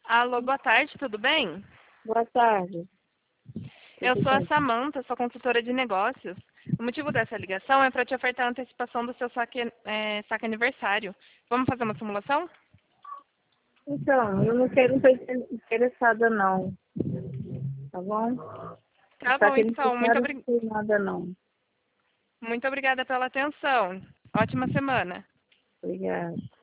Alô, boa tarde, tudo bem? Boa tarde. Eu Tudo sou a bem? Samanta, sou consultora de negócios. O motivo dessa ligação é para te ofertar a antecipação do seu saque aniversário. Vamos fazer uma simulação? Então, eu não quero, não estou interessada não, tá bom? Tá Só bom, que não então. quero não tem nada não. Muito obrigada pela atenção. Ótima semana. Obrigada.